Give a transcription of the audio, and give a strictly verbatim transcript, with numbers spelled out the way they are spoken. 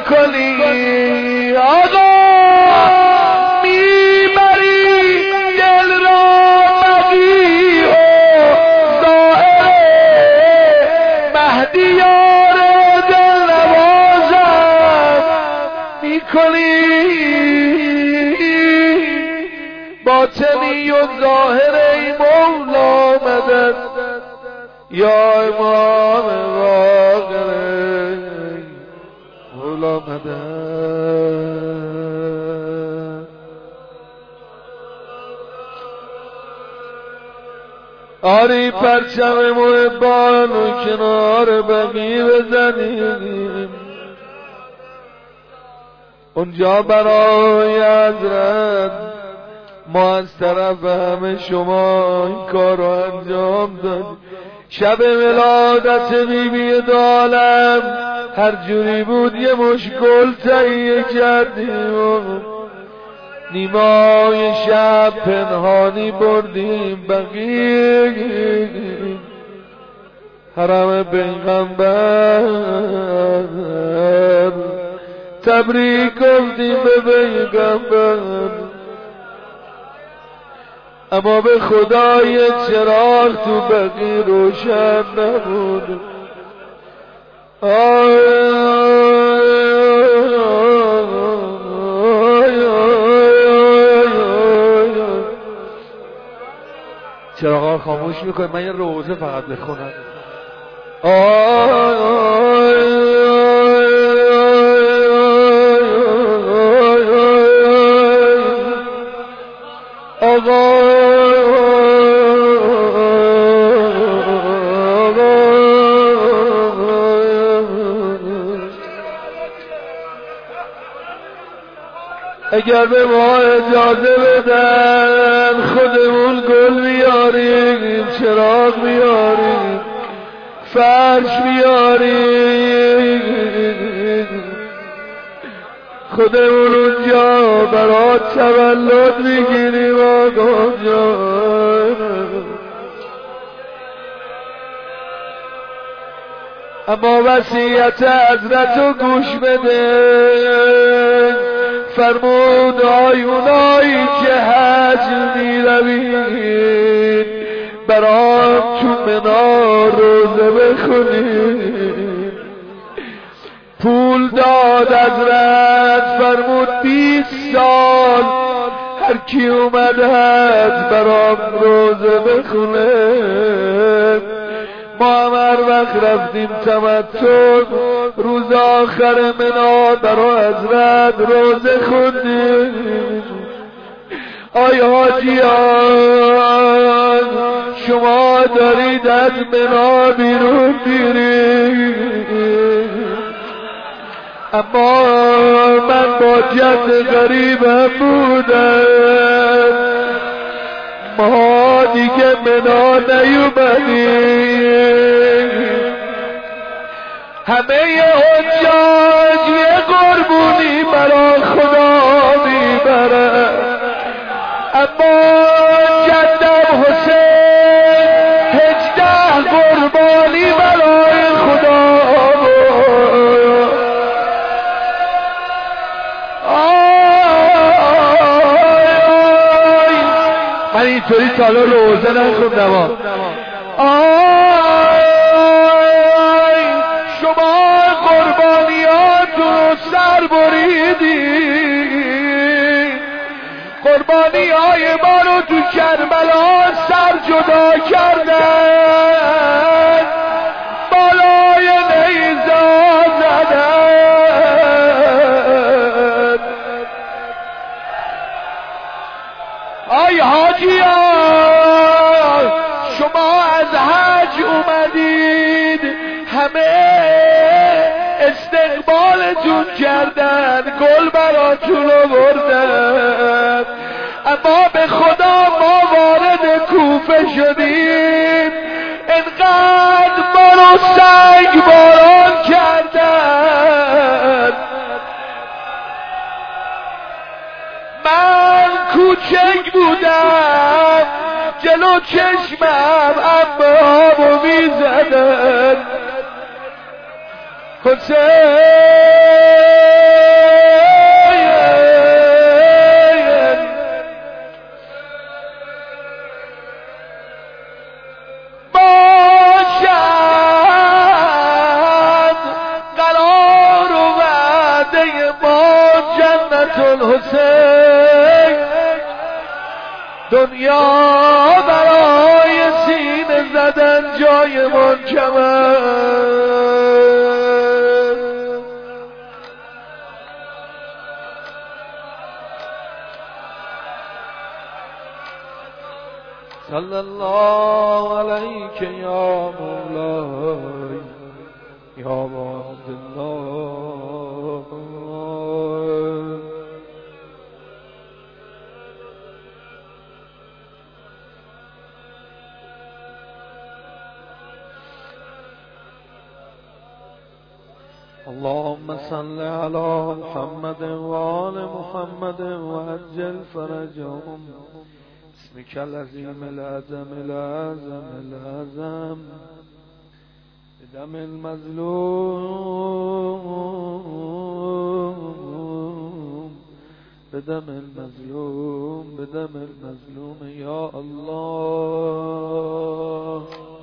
میکنی آقا میبری دل را مدی و ظاهر مهدی یار دل نوازم میکنی باطنی و ظاهر ای مولا مدد یا امام واقعی مولا مدد آری پرچم محبان و کنار بقی بزنیم اونجا برای حضرت ما از طرف همه شما این کار رو انجام دادیم شب ولادت بی بی دالم هر جوری بود یه مشکل تهیه کردیم نیمای شب پنهانی بردیم بقیه حرم پیغمبر تبریک گفتیم به پیغمبر اما به خدای چراغ تو بقی روشن نبود چراغا خاموش میکنه من یه روزه فقط بخونم آقا اگر به ما اجازه بدن خودمون گل بیاریم چراغ بیاریم فرش بیاریم خودمون اونجا برات تولد بگیریم آقا جان اما وصیت حضرت رو گوش بده فرمود آیونایی که حج می روید برام تو منا روزه بخونید پول داد حضرت فرمود بیست سال هر کی اومد برام روزه بخونه ما هم هر وقت رفتیم تمتع روز آخر منا برا حضرت روزه خوندیم آی حاجیان شما دارید از منا بیرون میرید اما من با جد غریبم بودم ما دیگه منا نیومدیم همه حجاج یه قربونی برا خدا میبرن اما جدم حسین هجده قربانی برای خدا من اینطوری سالا روزه نخوندم آی شما قربانیاتو سر بریدی قربانی های ما رو تو کربلا سر جدا کردن بالای نیزه زدن آی حاجیان شما از حج اومدید همه استقبالتون کردن گل براتون آوردن اما به خدا ما وارد کوفه شدیم انقدر ما رو سنگ باران کردن من کوچک بودم جلو چشمم عمه‌هامو میزدن حسین جنت الحسین دنیا برای سینه زدن جای منکمه صلی الله علیک یا مولاي یا عبدالله اللهم صل على محمد وآل محمد وعجل فرجهم بسمك العظيم الأعظم الأعظم الأعظم بدم المظلوم بدم المظلوم بدم المظلوم يا الله